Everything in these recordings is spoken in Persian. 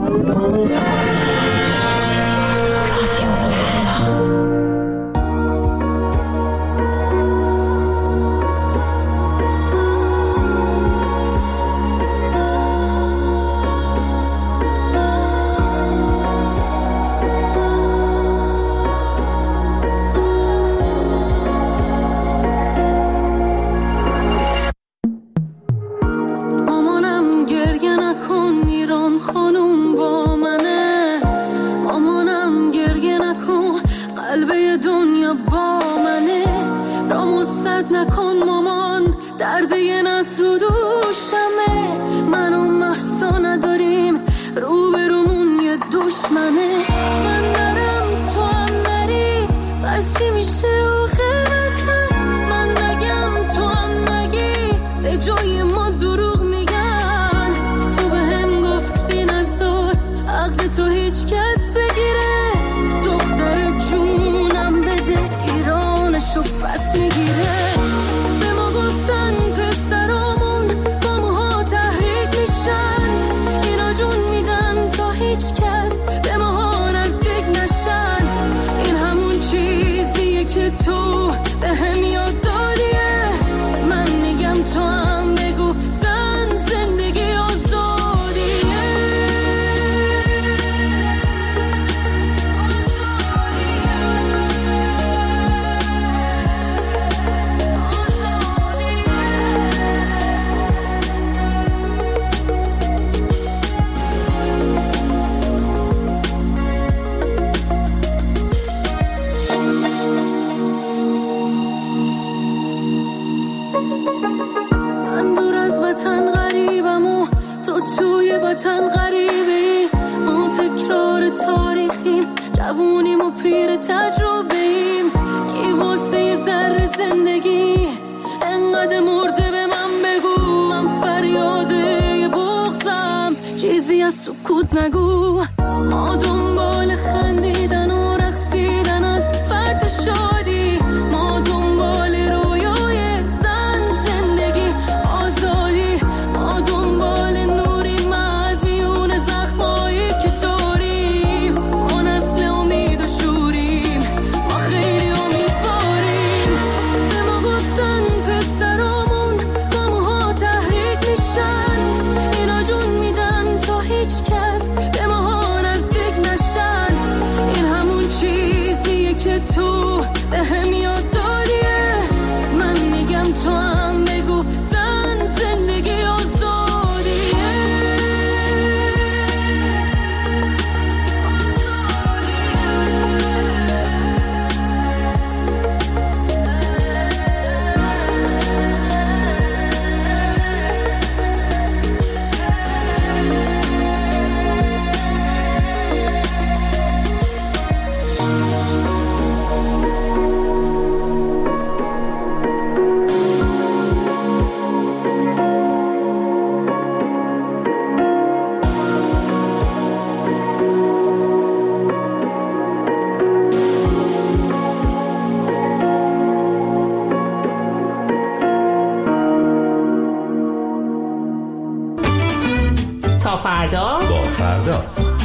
فردا با فردا.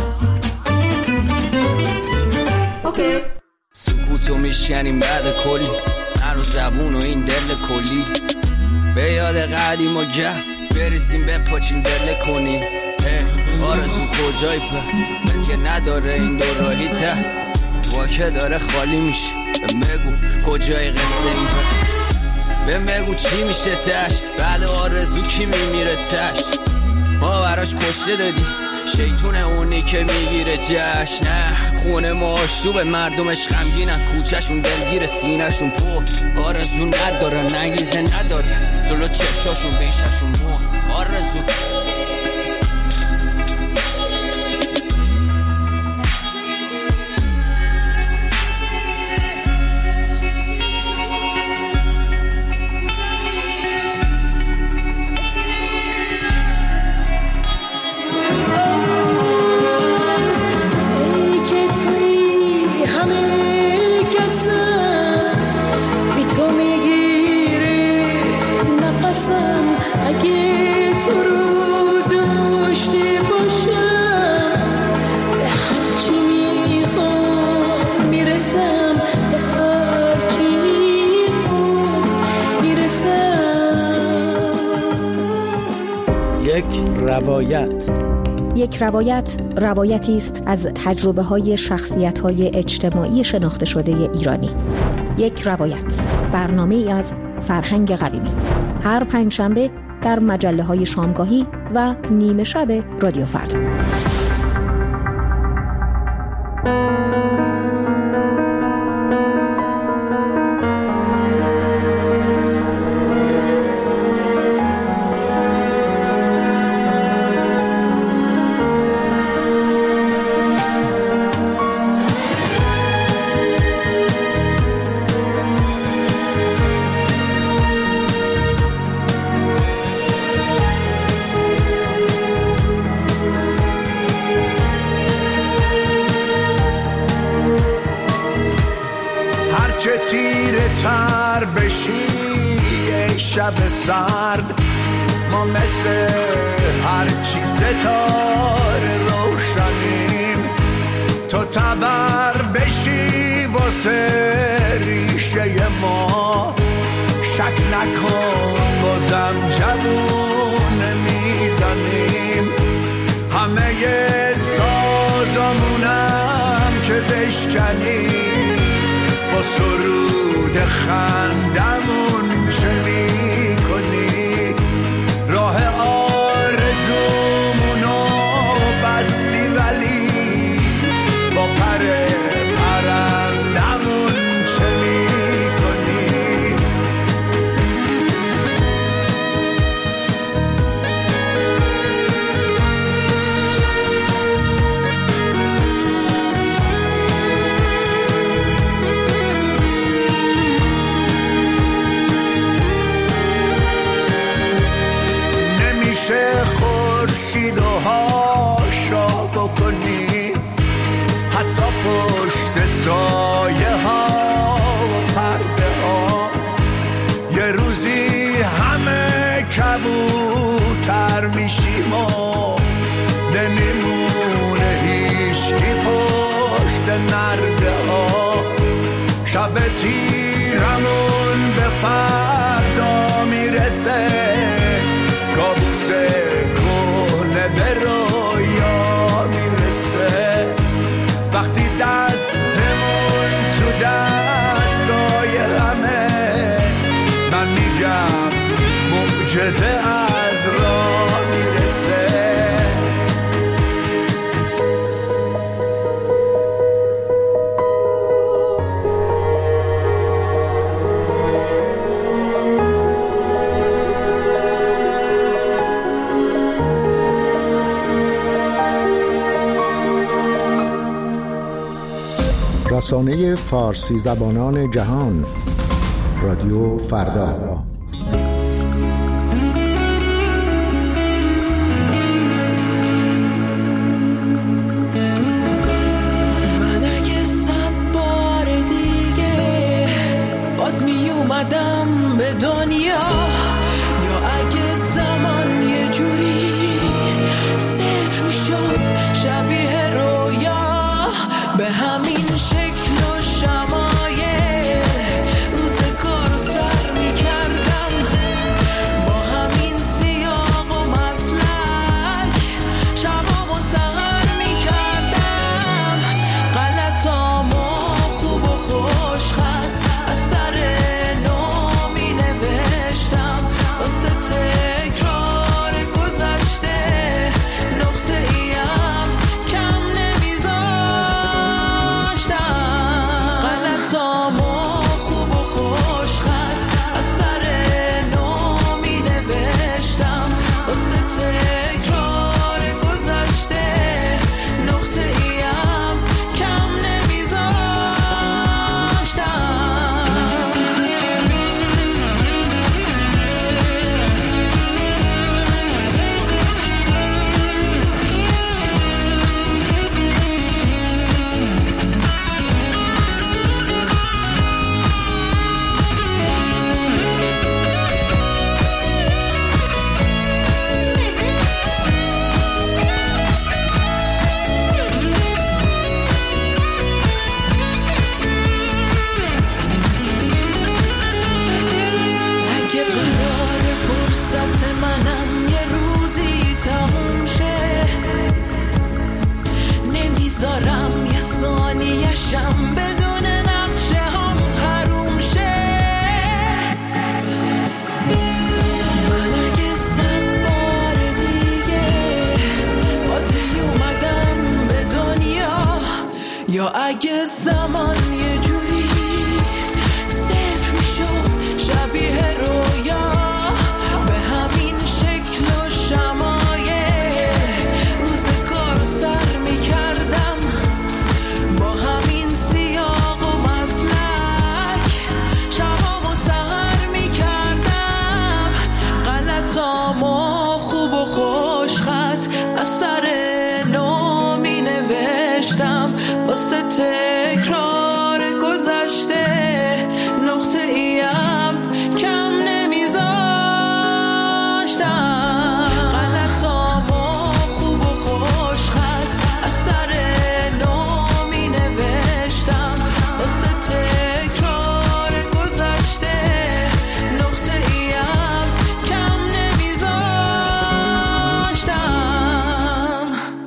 اوکی. سکوتو میشکنیم بعد کلی من و زبون و این دل کلی به یاد قدیم و گف بریزیم به پاچین دل کنی. آرزو کجای پر مثل که نداره این دو راهی ته واکه داره خالی میشه. بگو کجای قصه این پر بگو چی میشه تش بعد آرزو کی میمیره تش. ما براش کشته دادی شیطون اونی که میگیره جشن. نه خونه ما آشوب مردمش غمگینن کوچهشون دلگیر سینهشون پر آرزو نداره نگیزه نداره جلو چشاشون بیششون مو آرزو اگه تو رو روایت. یک روایت روایتی است از تجربه‌های شخصیت‌های اجتماعی شناخته شده ایرانی. یک روایت، برنامه‌ای از فرهنگ قویمی. هر پنجشنبه در مجله‌های شامگاهی و نیمه شب رادیو فردا. شب سرد ما مثل هرچی ستاره روشنیم، تو تبر بشی واسه ریشه ما، شک نکن بازم جوون میزنیم، همه سازمونم که بشکنیم، با سرود خندمون چه میکنی، راه آرزومونو بستی ولی با پر پرندمون چه میکنی. خورشید و هاشا بکنی، حتی پشت سایه ها و پرده ها، یه روزی همه کبوتر میشیم و نمیمونه هیچکی پشت نرده ها، شب تیرمون به فردا میرسه، کابوس کهنه به رویا میرسه، وقتی دستمون تو دستای همه، من میگم معجزه از راه میرسه. رسانه فارسی زبانان جهان، رادیو فردا. من اگه 100 بار دیگه باز می اومدم به دنیا، یا اگه زمان یه جوری صفر میشد شبیه رویا، به همین شکل و شمایل روزگار رو سر میکرد یا اگه زمان یه جوری صفر میشد شبیه رویا به همین شکل و شمایه روزگارو سر میکردم با همین سیاق و مسلک شبامو سهر میکردم غلطامو خوب و خوش خط از سر نو می نوشتم واسه تکرار گذشته نقطه ایم کم نمیذاشتم غلطامو خوب و خوش خط از سر نو می نوشتم واسه تکرار گذشته نقطه ایم کم نمیذاشتم.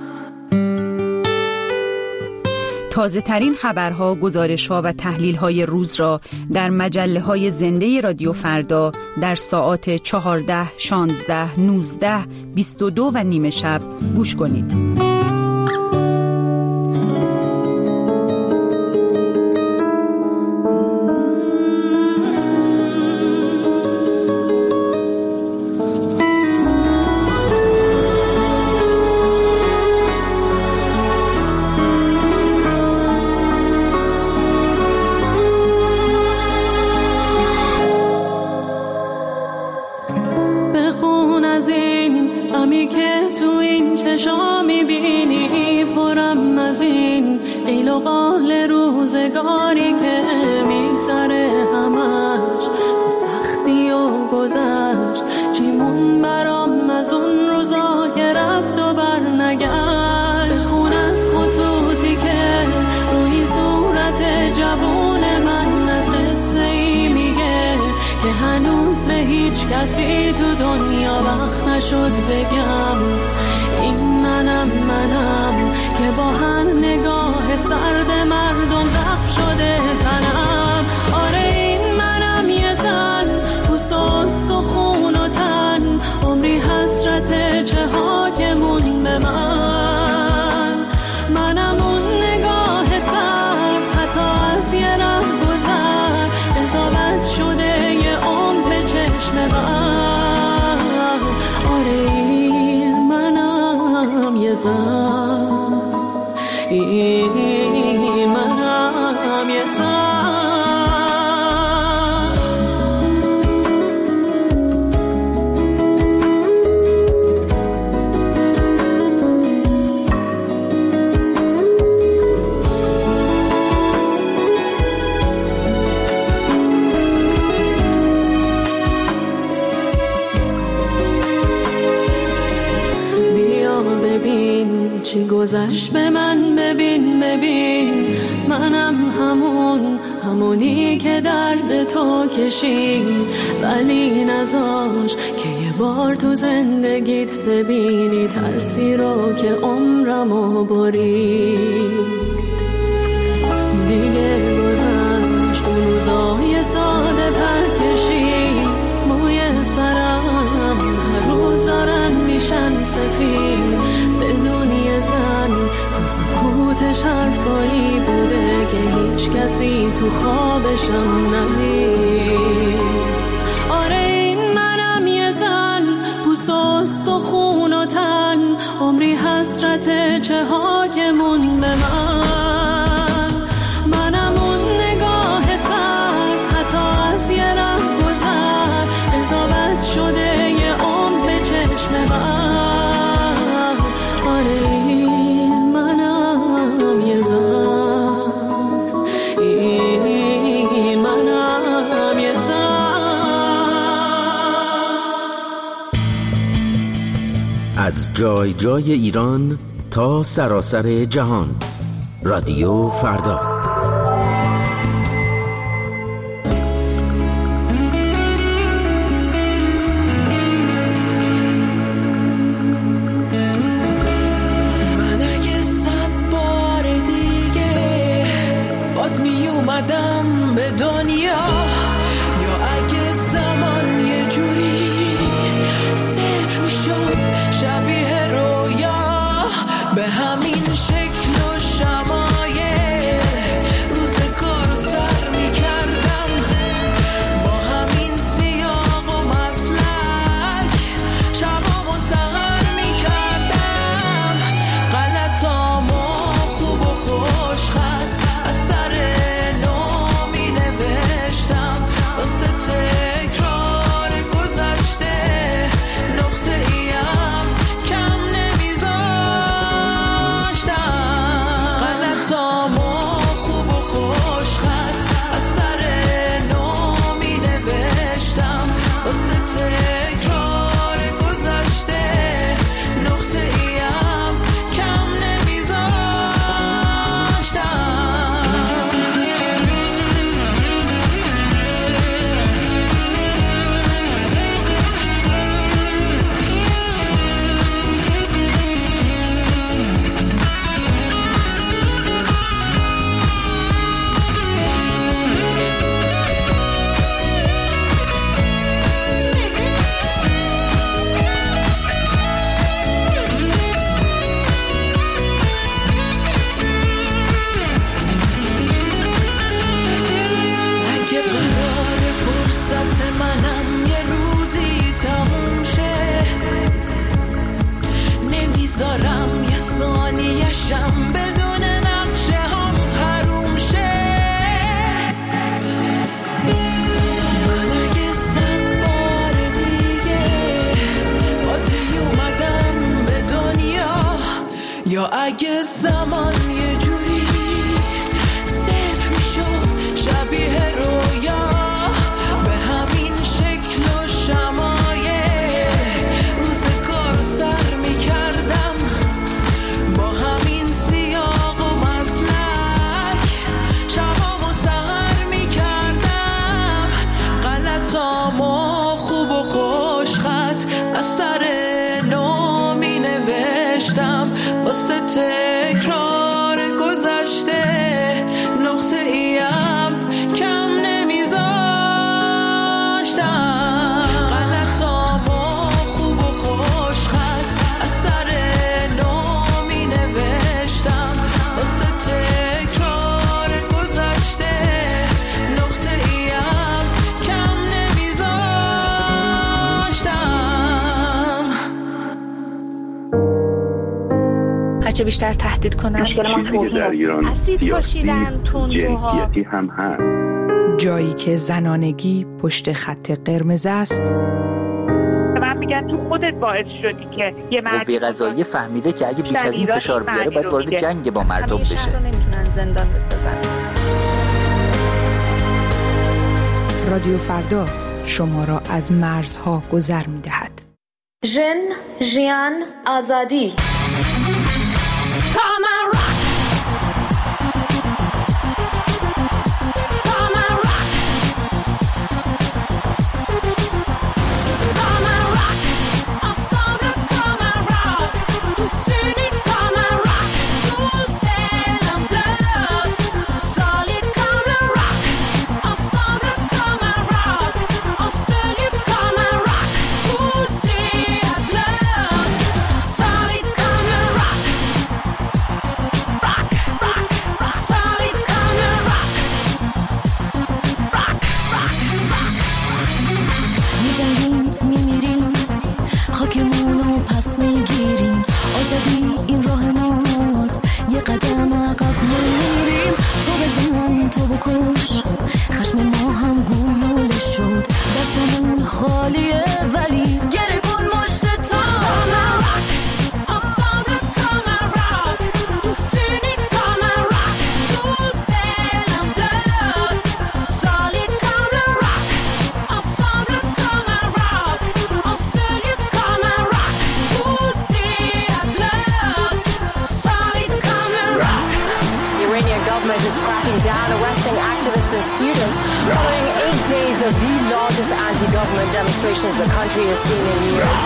تازه ترین خبرها، گزارش‌ها و تحلیل‌های روز را در مجله‌های زنده رادیو فردا در ساعات 14، 16، 19، 22 و نیم شب گوش کنید. بخون از این غمی که تو این چشا میبینی، پرم از این قیل و قال روزگاری که میگذره همش تو سختی و گذشت. چیمون برام از اون روزا که رفت و برنگشت. بخون از خطوطی که روی صورت جوون من از قصه ای میگه که هنوز به هیچ کسی تو دنیا وقت نشد بگم. این منم که با هر نگاه سرد مردم زخم شده تنم. آره این منم یه زن پوست و استخون و تن، عمری حسرت چه ها که مون به من. منم اون نگاه سرد حتی از یه ره گذر قضاوت شده یه عمر به چشم من. آره این منم یه زن، این منم یه زن. چی گذشت به من ببین منم همونی که درد تو کشید، ولی نذاش که یه بار تو زندگیت ببینی ترسی رو که عمرمو برید. دیگه گذشت اون روزای ساده پرکشید، موی سرم هر روز دارن میشن سفید. بدون یه زن تو سکوتش حرفایی بوده که هیچ کسی تو خوابشم ندید. آره این منم یه زن پوست و استخون و تن، عمری حسرت چه ها که مون به من. منم اون نگاه سرد حتی از یه ره گذر قضاوت شده یه عمر به چشم من. آره این منم یه زن، این منم یه زن. از جای جای ایران تا سراسر جهان، رادیو فردا. من اگه 100 بار دیگه باز می اومدم به دنیا، یا اگه زمان یه جوری صفر میشد شبیه رویا به همین شکل و شمایه یا اگه زمان یه جوری صفر میشد شبیه رویا به همین شکل و شمایه روزگار سر میکردم با همین سیاق و مزلک شبام و سهر میکردم غلطامو خوب و خوش خط از سر نو می نوشتم واسه تکرار گذشته نقطه ایم کم نمیذاشتم غلطامو خوب و خوش خط از سر نو می نوشتم واسه تکرار گذشته نقطه ایم کم نمیذاشتم. هرچه بیشتر تهدید کنن در ایران اسید پاشیدن تندروها هم هست. جایی که زنانگی پشت خط قرمز است. من میگن تو خودت باعث شدی که یه مرد قوه قضاییه فهمیده که اگه بیش از این فشار بیاره باید وارد جنگ با مردم بشه. رو نمیتونن زندان بسازن. رادیو فردا شما را از مرزها گذر می‌دهد. ژن، ژیان، آزادی. خشم ما هم گلوله شد دستمون خالیه ولی گره کن مشت تا is cracking down, arresting activists and students following 8 days of the largest anti-government demonstrations the country has seen in years.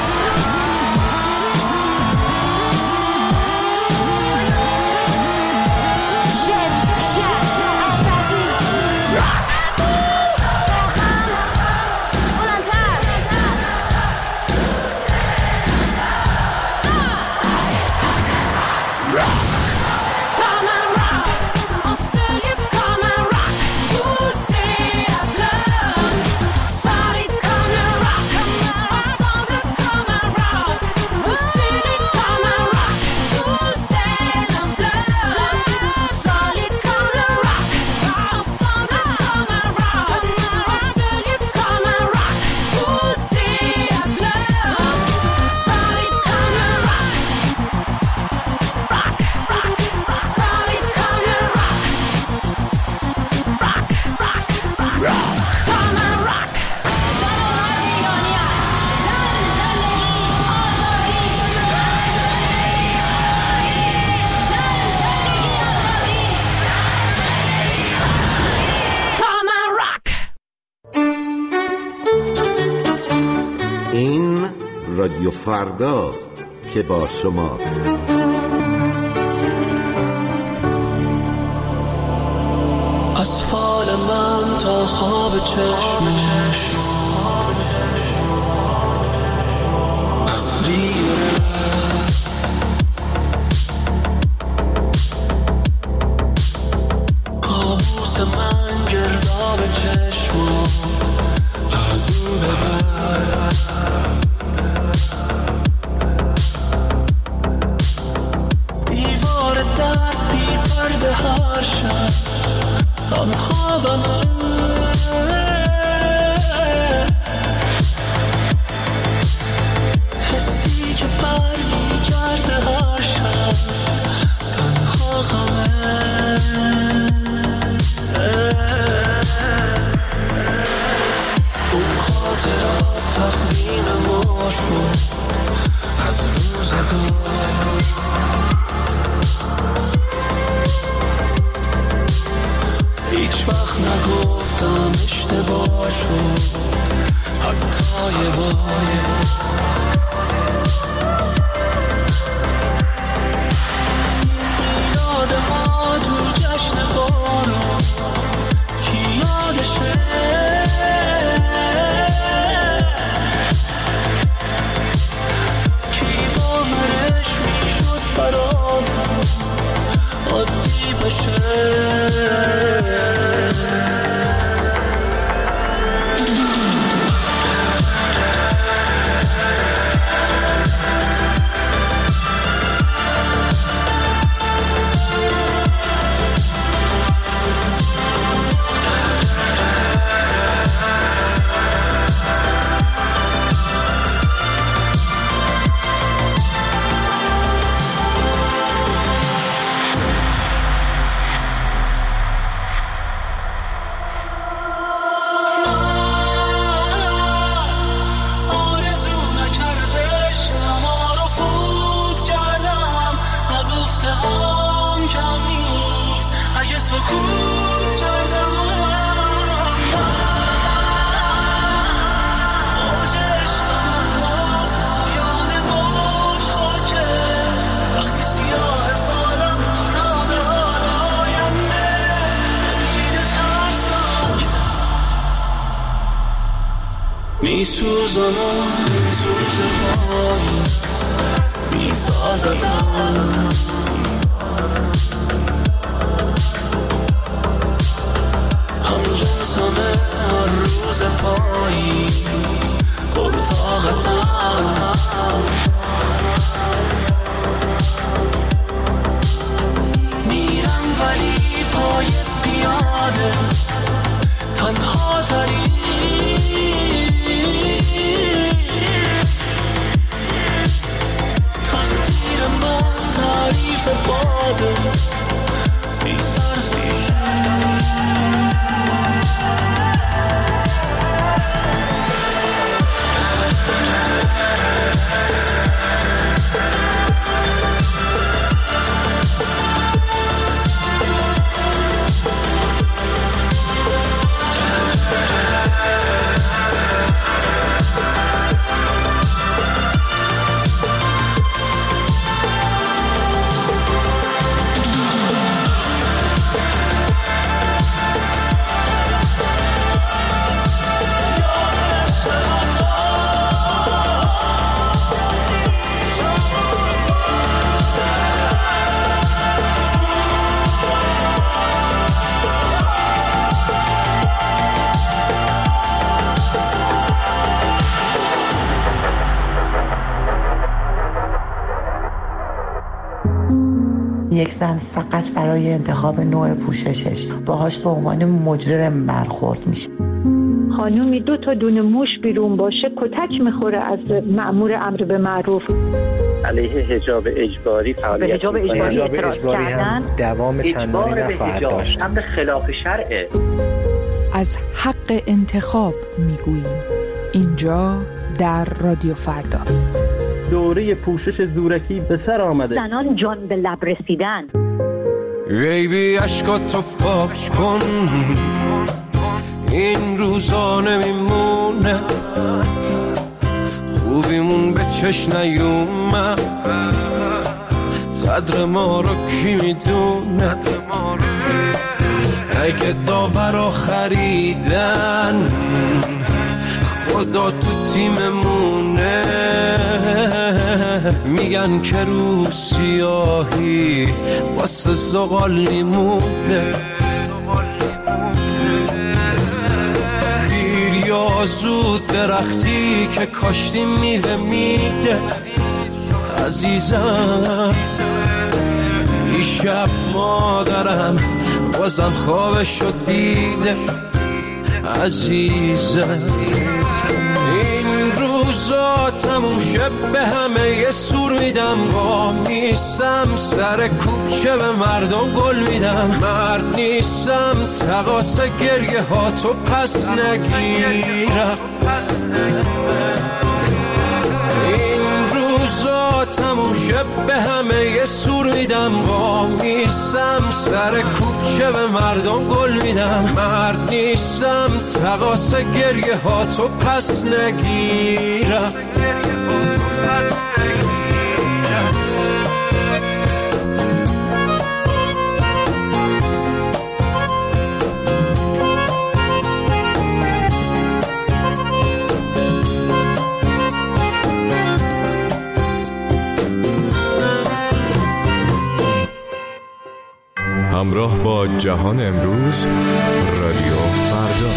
رادیو فرداست که با شماست. از فال من تا خواب چشمت ابری کابوس من گرداب چشمت از این به بعد دیوار در بی پرده هر شب هم خوابمه حسی که بر می کرده هر شب اشتباه شد حتی یه بار. یاد ما تو جشن بارون کی یادشه، کی باورش میشد برامون عادی بشه. میسوزم این سوز پاییز میسازتم، همجنسم هر روز پاییز پرطاقتم، میرم ولی پای پیاده تنها تری، تقدیر من تعریف باده بی سرزیر. یک زن فقط برای انتخاب نوع پوششش باهاش به عنوان مجرم برخورد میشه. خانومی 2 تا دونه موش بیرون باشه کتک میخوره از مأمور امر به معروف. علیه حجاب اجباری فعالیت حجاب اجباری هم دوام چندانی نخواهد داشت. هم به خلاف شرعه. از حق انتخاب میگوییم اینجا در رادیو فردا. دوره پوشش زورکی به سر آمده. زنان جان به لب رسیدن. بیبی عشقاتو پاک کن، این روزا نمیمونه، خوبیمون به چشم نیومد، قدر ما رو کی میدونه، اگه داورا خریدن خدا تو تیممونه، میگن که رو سیاهی واسه زغال میمونه، دیر یا زود درختی که کاشتی میوه میده، عزیزم دیشب مادرم بازم خوابشو دیده، عزیزم این روزا تموم شب به همه یه سور میدم، نیستم سر کوچه به مردم گل میدم، مرد نیستم تقاس گریه ها تو پس نگیرم، این روزا تموم شب به همه یه سور میدم، نیستم سر کوچه به مردم گل میدم، مرد نیستم تقاس گریه ها تو پس نگیرم. همراه با جهان امروز، رادیو فردا.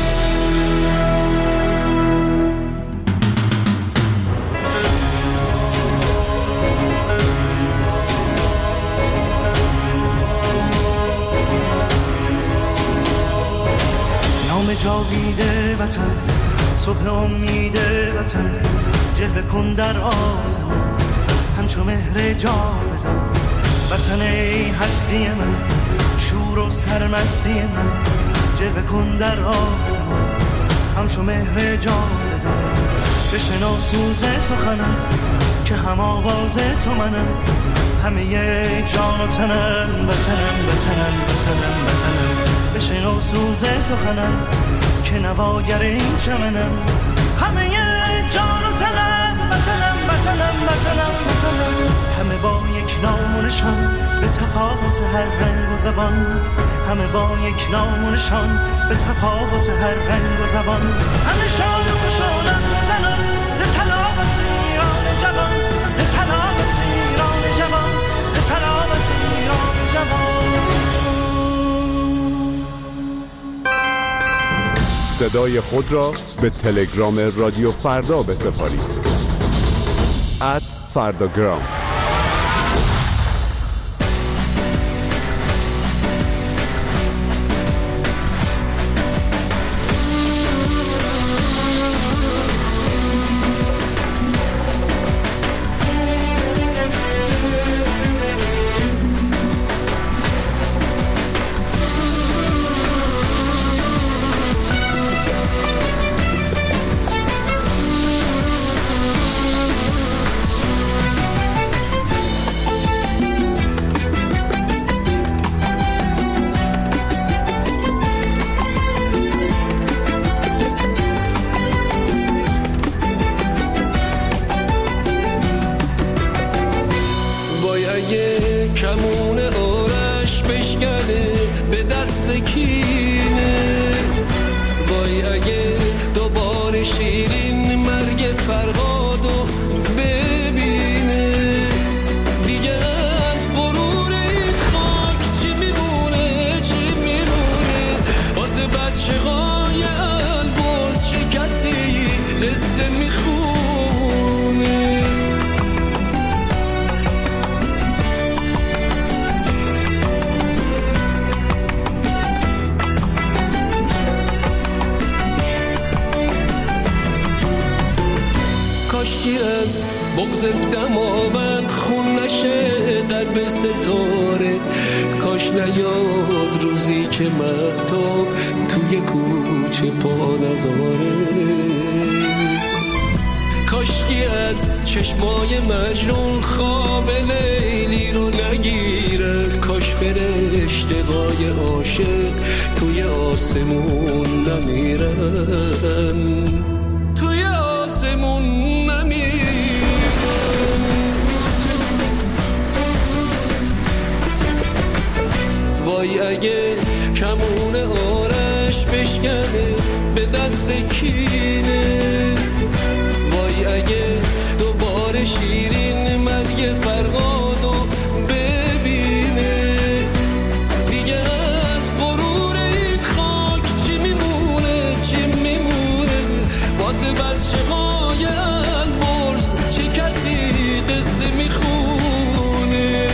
نام جاویده وطن، صبح امید وطن، جلوه کن در آسمان همچو مهر جاودان. وطن ای هستی من، شور و سرمستی من، جلوه کن در آسمان همچو مهر جاودان. بشنو سوز سخنم که هم آواز تو منم، همه جان و تنم وطنم وطنم وطنم وطنم. بشنو سوز سخنم که نواگر این چمنم، همه جان و تنم وطنم وطنم وطنم وطنم. همه با یک نام و نشان به تفاوت هر رنگ و زبان، همه با یک نام و نشان به تفاوت هر رنگ و زبان. همه شاد و خوشحالن زنان ز سلامت ایران جوان، ز سلامت ایران جوان، ز سلامت ایران جوان. صدای خود را به تلگرام رادیو فردا بسپارید. @فرداگرام. کمون آرش بشکنه به دست کینه، وای اگه دوباره شیرین مرگ فرهادو ببینه. دیگه از غرور این خاک چی میمونه چی میمونه، واسه بچه های البرز چه کسی قصه میخونه. کاشکی از بغض دماوند خون نشه قلب ستاره، کاش نیاد روزی که مهتاب توی کوچه پا نذاره. کاشکی از چشمای مجنون خواب لیلی رو نگیره، کاش فرشته‌های عاشق توی آسمون نمیرن، توی آسمون نمیرن. وای اگه کمون آرش بشکنه به دست کینه، وای اگه دوباره شیرین مرگ فرهادو ببینه. دیگه از غرور این خاک چی میمونه چی میمونه، واسه بچه های البرز چه کسی قصه میخونه.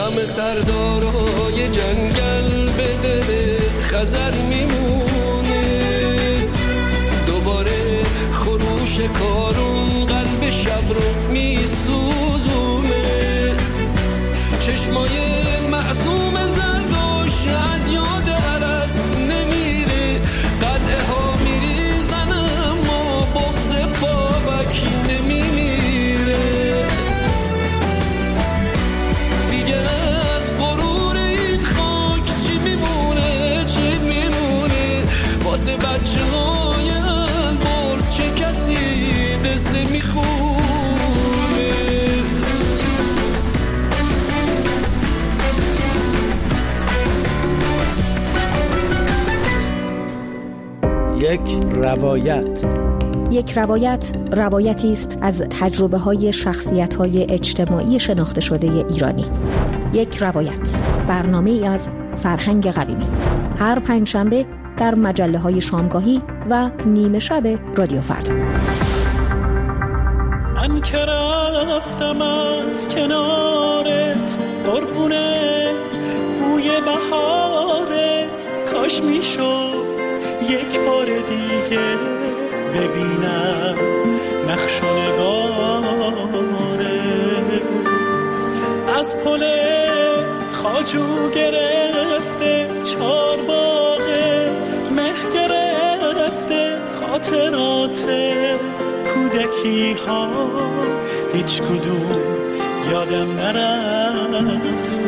دم سردارای جنگل به دل خزر میمونه، دوباره خروش کارون قلب شب رو میسوزونه، چشمای معصوم زردوش از یاد عرس نمیره، قلعه ها میریزن اما بغض بابکی نمیمیره، دیگه از غرور این خاک چی میمونه، چی میمونه واسه بچه های البرز، چه کسی قصه میخونه. یک روایت روایتی است از تجربه های شخصیت های اجتماعی شناخته شده ایرانی. یک روایت، برنامه ای از فرهنگ قویمی، هر پنجشنبه در مجله های شامگاهی و نیمه شب رادیو فردا. من که رفتم از کنارت قربونه بوی بهارت، کاش میشد یک بار دیگه ببینم نقش و نگارت، از پل خواجو گرفته چارباغ مه گرفته، خاطرات کودکی ها هیچ کدوم یادم نرفته.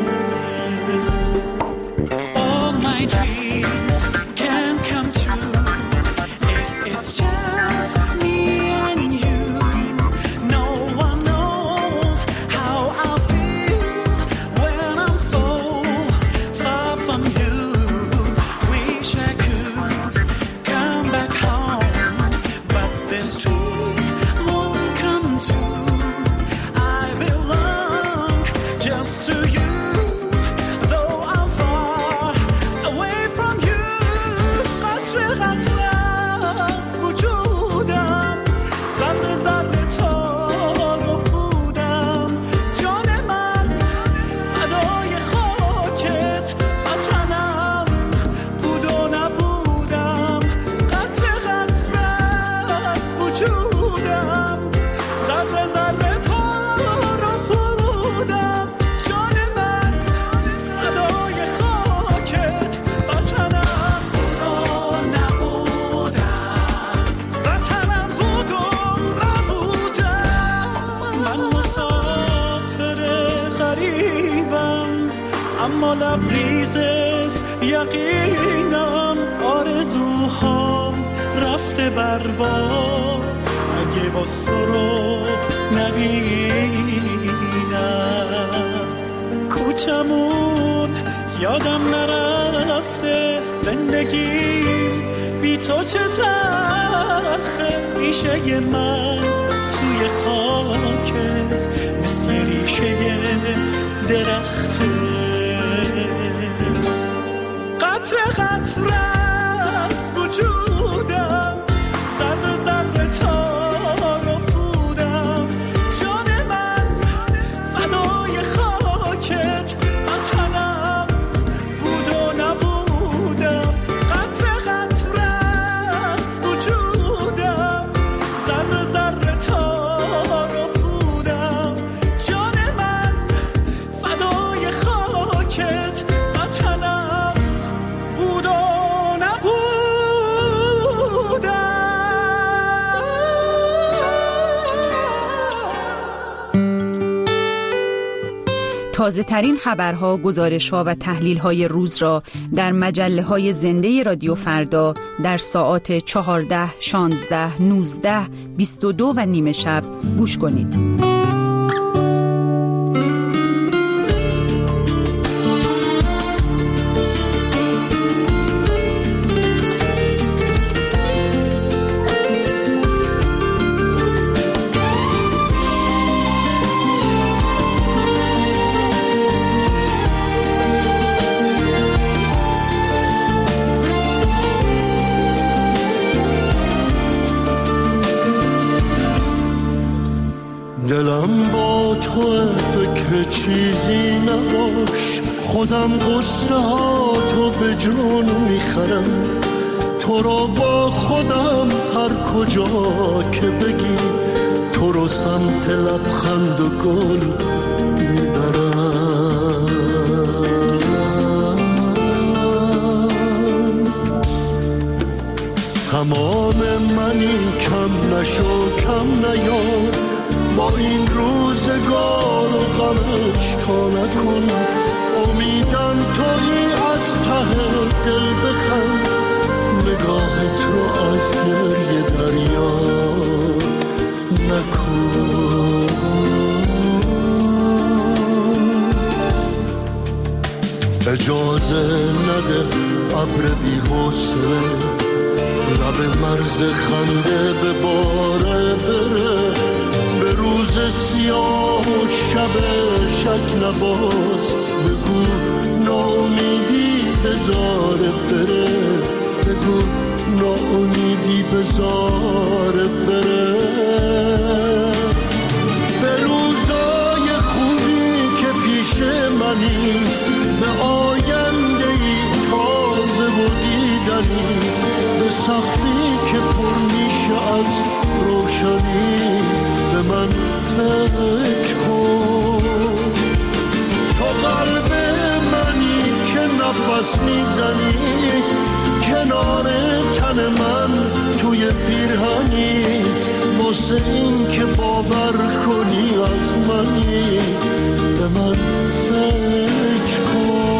All my dreams can come true if it's just me and you. No one knows how I feel when I'm so far from you. Wish I could come back home, but this dream won't come true. I belong just to you. اما لبریز یقینم، آرزوهام رفته برباد، اگه باز تو رو نبینم. کوچمون یادم نرفته، زندگیم بی تو چه تلخه، ریشه من توی خاکت مثل ریشه درخته. قطره قطره از وجودم، ذره ذره تار و پودم، جان من فدای خاکت، وطنم بود و نبودم. قطره قطره از وجودم، ذره ذره تار و پودم، جان من فدای خاکت، وطنم بود و تازه ترین خبرها، گزارش‌ها و تحلیل‌های روز را در مجله‌های زنده رادیو فردا در ساعات 14، 16، 19، 22 و نیمه شب گوش کنید. مهر چیزی نباش، خودم قصه ها تو به جون میخرم، تو رو با خودم هر کجا که بگی، تو رو سمت لبخند و گل میبرم. تمام منی، کم نشو کم نیار، با این روزگار و غمش تا نکن، امیدم تویی از ته دل بخند، نگاهت رو از گریه دریا نکن. اجازه نده ابر بی حوصله لب مرز خنده به باره بره، به روز سیاه و شب شک نباز، بگو ناامیدی بذاره بره، بگو ناامیدی بذاره بره. به روزای خوبی که پیش منی، به آینده ای تازه و دیدنی، به سختی که پر میشه از روشنی، به من فکر کن. تو قلب منی که نفس میزنی، کنار تن من توی پیرهنی، واسه این که باور کنی از منی، به من فکر کن.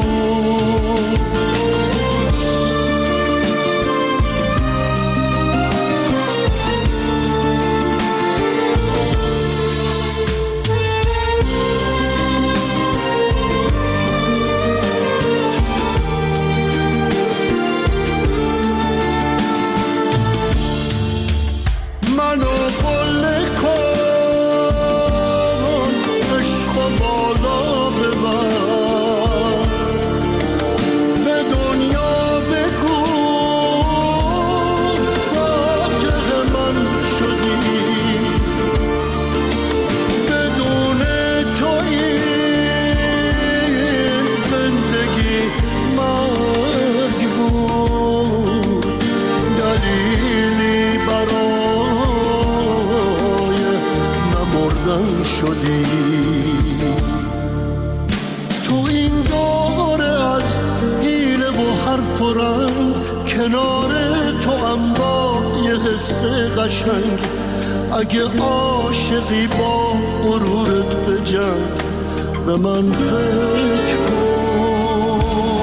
قشنگ اگه عاشقی با غرورت بجنگ، به من فکر کن.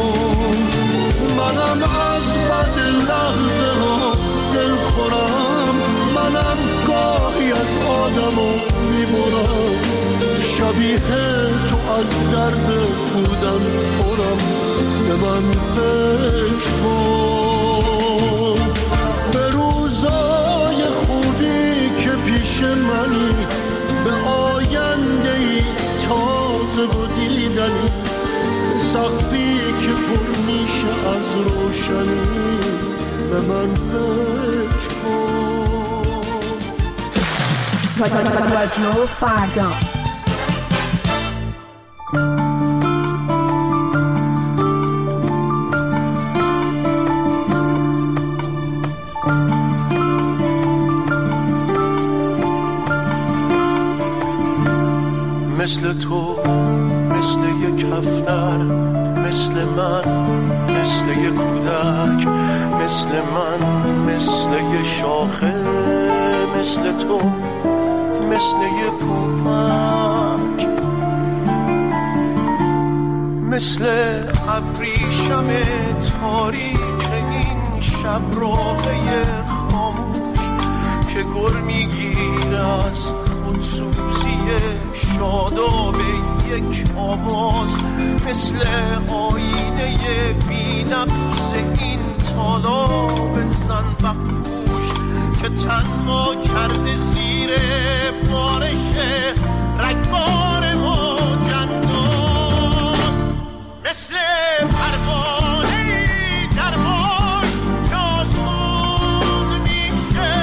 منم از بد لحظه ها دل خورم، منم گاهی از آدمو میبرم، شبیه تو از درد بودن پرم، به من فکر کن. به روزای خوبی که پیش منی، به آینده ای تازه و دیدنی، سقفی که پر میشه از روشنی، به من فکر کن. رادیو فردا. مثل تو، مثل یک هفتر، مثل من، مثل یک کودک، مثل من، مثل یک شاخه، مثل تو، مثل یک پوپک، مثل ابریشم تاریک این شب راهی خاموش که گر میگیر از خودسوزی شاداب یک آواز، مثل آینه بی‌نبض این طالاب زنبقپوش که تنها کرده زیر بارش رگبار موج انداز، مثل پروانه‌ای در باش جاسون میشه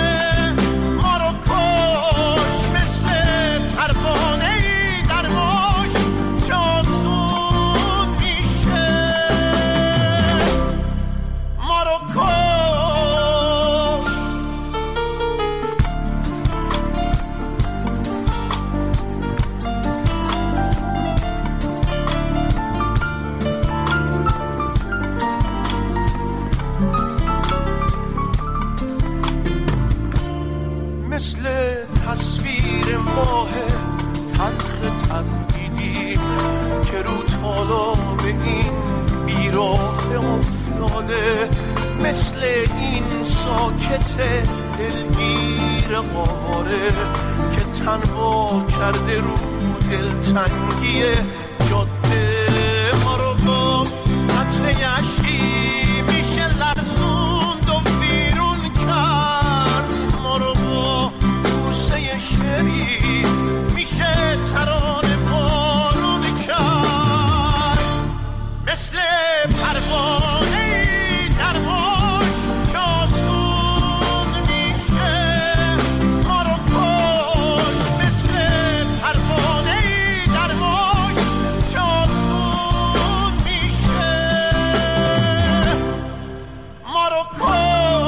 ما رو کش، مثل پروانه‌ای در باش این بیراه افتاده، مثل این ساکت دلگیر آواره که تنها کرده رو دلتنگی جاده. ما رو با قطره عشقی میشه لرزوند و بیرون کرد، ما رو با بوسه شعری میشه ترانه بارون کرد. مثل پروانه در موج جاسون میشه ما رو کش، مثل پروانه در موج جاسون میشه ما رو کش.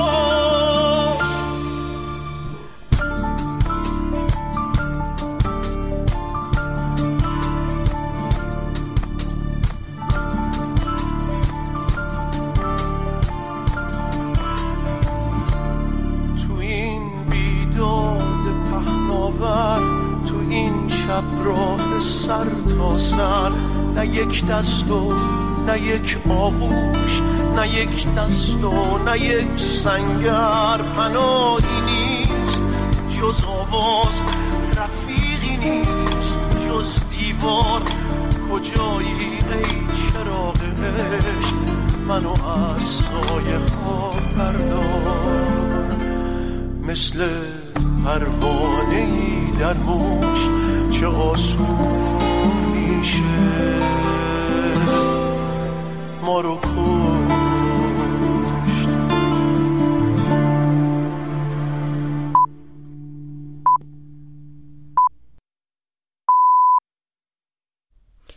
تو این شب راه سر تا سر، نه یک دست و نه یک آغوش، نه یک دست و نه یک سنگر، پناهی نیست جز آواز، رفیقی نیست جز دیوار. کجایی ای چراغ عشق، منو از سایه ها بردار. مثل پروانه‌ای در موج چه آسون